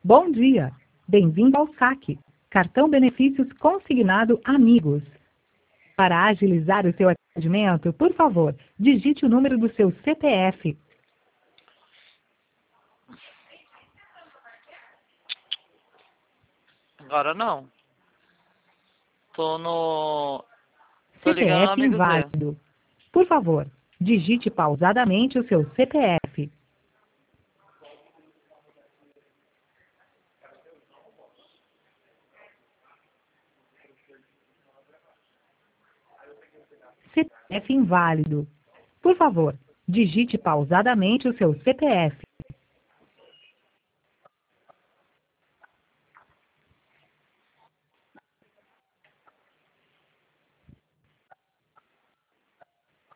Bom dia. Bem-vindo ao saque. Cartão Benefícios Consignado Amigos. Para agilizar o seu atendimento, por favor, digite o número do seu CPF. Agora não. Tô ligando no CPF amigo Z. inválido. Por favor, digite pausadamente o seu CPF. CPF inválido. Por favor, digite pausadamente o seu CPF.